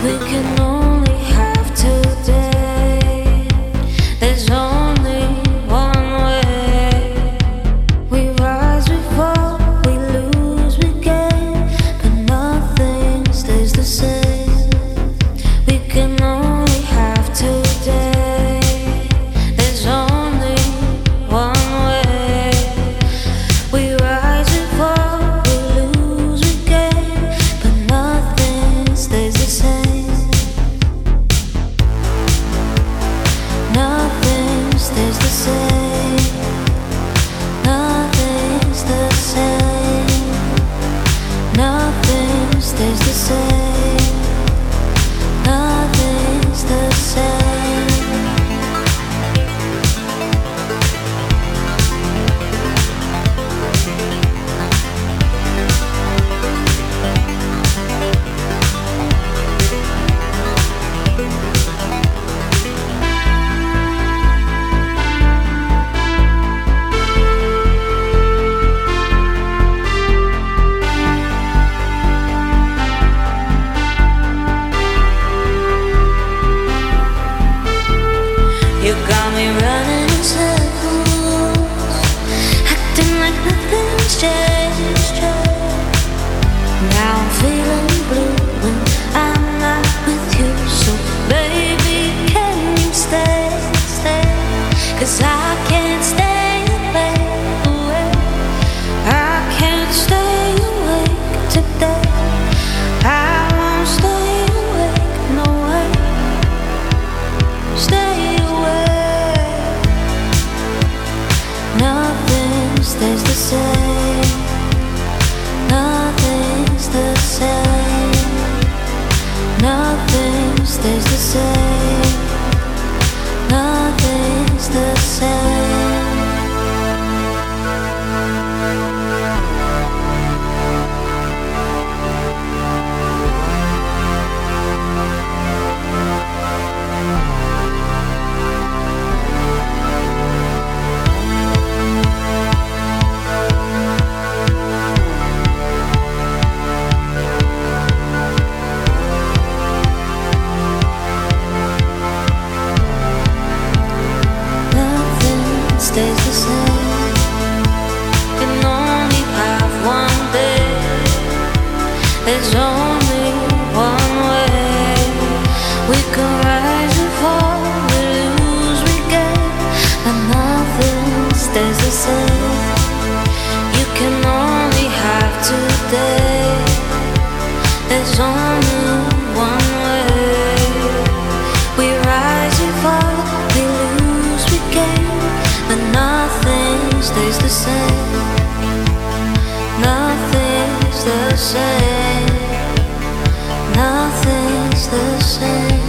We can only have today. There's only one way. We rise, we fall, we lose, we gain, but nothing stays the same. We can only have today. There's only one way. We rise, we fall, we lose, we gain, but nothing stays the same. Nothing stays the same. Nothing's the same. Nothing stays the same. Nothing's the same. You got me running in circles, acting like nothing's changed. Now I'm feeling blue when I'm not with you. So baby, can you stay? 'Cause I can't stay away. I can't stay awake today. I won't stay awake, no way. Stay away. Nothing stays the same. Nothing's the same. Nothing stays the same. Nothing's the same. Stays the same. Can only have one day. There's only one way. We can rise and fall, we lose, we gain, and nothing stays the same. You can only have today. There's only one way. We rise, we fall, we lose, we gain, but nothing stays the same. Nothing's the same. Nothing's the same.